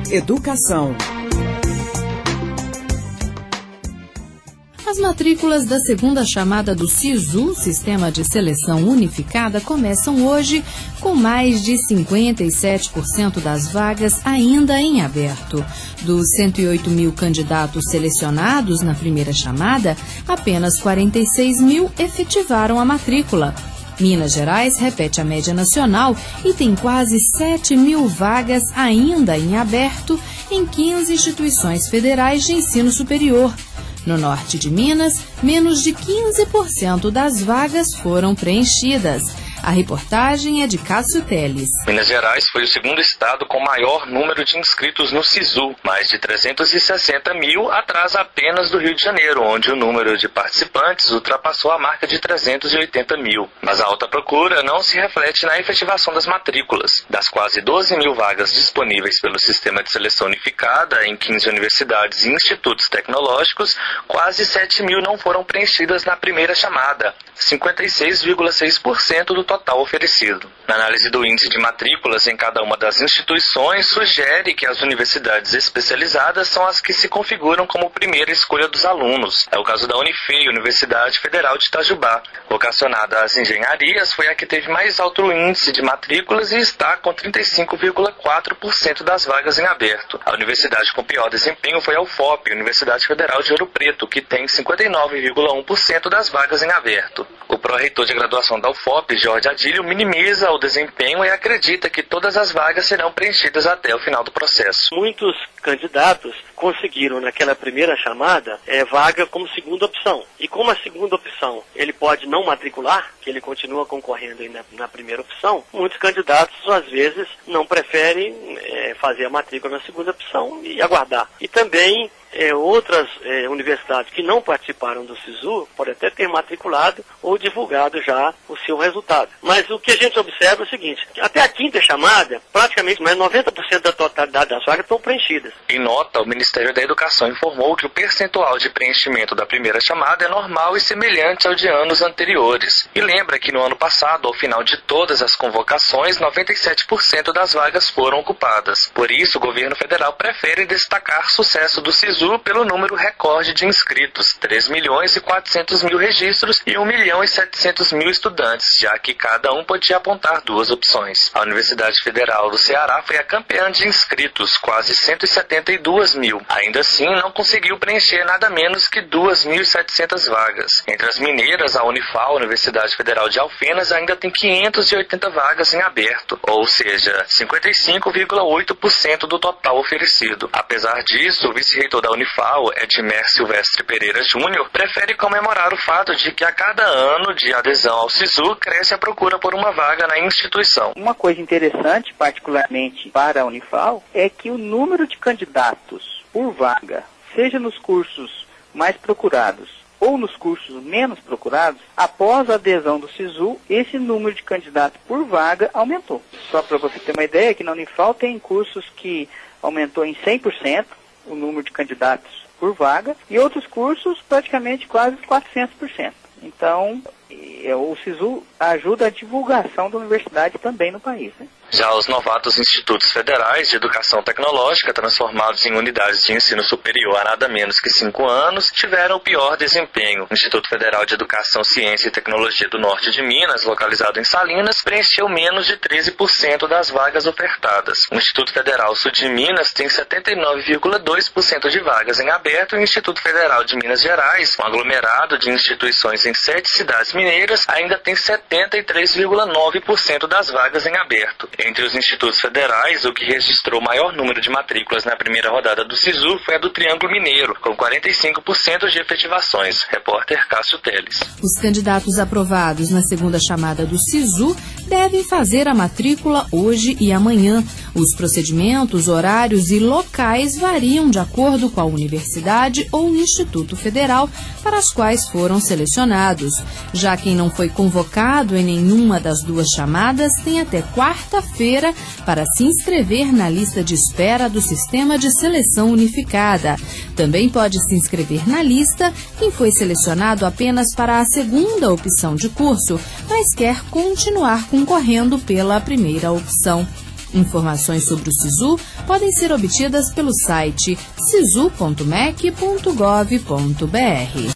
Educação. As matrículas da segunda chamada do SISU, Sistema de Seleção Unificada, começam hoje com mais de 57% das vagas ainda em aberto. Dos 108 mil candidatos selecionados na primeira chamada, apenas 46 mil efetivaram a matrícula. Minas Gerais repete a média nacional e tem quase 7 mil vagas ainda em aberto em 15 instituições federais de ensino superior. No norte de Minas, menos de 15% das vagas foram preenchidas. A reportagem é de Cássio Teles. Minas Gerais foi o segundo estado com maior número de inscritos no SISU, mais de 360 mil, atrás apenas do Rio de Janeiro, onde o número de participantes ultrapassou a marca de 380 mil. Mas a alta procura não se reflete na efetivação das matrículas. Das quase 12 mil vagas disponíveis pelo Sistema de Seleção Unificada em 15 universidades e institutos tecnológicos, quase 7 mil não foram preenchidas na primeira chamada, 56,6% do total oferecido. Na análise do índice de matrículas em cada uma das instituições, sugere que as universidades especializadas são as que se configuram como primeira escolha dos alunos. É o caso da Unifei, Universidade Federal de Itajubá. Vocacionada às engenharias, foi a que teve mais alto índice de matrículas e está com 35,4% das vagas em aberto. A universidade com pior desempenho foi a UFOP, Universidade Federal de Ouro Preto, que tem 59,1% das vagas em aberto. O pró-reitor de graduação da UFOP, Jorge Adílio, minimiza o desempenho e acredita que todas as vagas serão preenchidas até o final do processo. Muitos candidatos conseguiram naquela primeira chamada vaga como segunda opção. E como a segunda opção ele pode não matricular, que ele continua concorrendo aí na primeira opção, muitos candidatos às vezes não preferem fazer a matrícula na segunda opção e aguardar. E também outras universidades que não participaram do SISU podem até ter matriculado ou divulgado já o seu resultado. Mas o que a gente observa é o seguinte: até a quinta chamada, praticamente mais 90% da totalidade das vagas estão preenchidas. Em nota, o Ministério da Educação informou que o percentual de preenchimento da primeira chamada é normal e semelhante ao de anos anteriores. E lembra que no ano passado, ao final de todas as convocações, 97% das vagas foram ocupadas. Por isso, o governo federal prefere destacar o sucesso do SISU pelo número recorde de inscritos, 3.400.000 registros e 1.700.000 estudantes, já que cada um podia apontar duas opções. A Universidade Federal do Ceará foi a campeã de inscritos, quase 172 mil. Ainda assim, não conseguiu preencher nada menos que 2.700 vagas. Entre as mineiras, a Unifal, Universidade Federal de Alfenas, ainda tem 580 vagas em aberto, ou seja, 55,8% do total oferecido. Apesar disso, o vice-reitor da Unifal, Edmer Silvestre Pereira Júnior, prefere comemorar o fato de que a cada ano de adesão ao SISU cresce a procura por uma vaga na instituição. Uma coisa interessante, particularmente para a Unifal, é que o número de candidatos por vaga, seja nos cursos mais procurados ou nos cursos menos procurados, após a adesão do SISU, esse número de candidatos por vaga aumentou. Só para você ter uma ideia, aqui na Unifal tem cursos que aumentou em 100%, o número de candidatos por vaga, e outros cursos praticamente quase 400%. Então, o SISU ajuda a divulgação da universidade também no país, né? Já os novatos institutos federais de educação tecnológica, transformados em unidades de ensino superior há nada menos que 5 anos, tiveram o pior desempenho. O Instituto Federal de Educação, Ciência e Tecnologia do Norte de Minas, localizado em Salinas, preencheu menos de 13% das vagas ofertadas. O Instituto Federal Sul de Minas tem 79,2% de vagas em aberto e o Instituto Federal de Minas Gerais, um aglomerado de instituições em 7 cidades mineiras, ainda tem 73,9% das vagas em aberto. Entre os institutos federais, o que registrou o maior número de matrículas na primeira rodada do SISU foi a do Triângulo Mineiro, com 45% de efetivações. Repórter Cássio Teles. Os candidatos aprovados na segunda chamada do SISU devem fazer a matrícula hoje e amanhã. Os procedimentos, horários e locais variam de acordo com a universidade ou instituto federal para as quais foram selecionados. Já quem não foi convocado em nenhuma das duas chamadas tem até quarta-feira para se inscrever na lista de espera do Sistema de Seleção Unificada. Também pode se inscrever na lista quem foi selecionado apenas para a segunda opção de curso, mas quer continuar concorrendo pela primeira opção. Informações sobre o SISU podem ser obtidas pelo site sisu.mec.gov.br.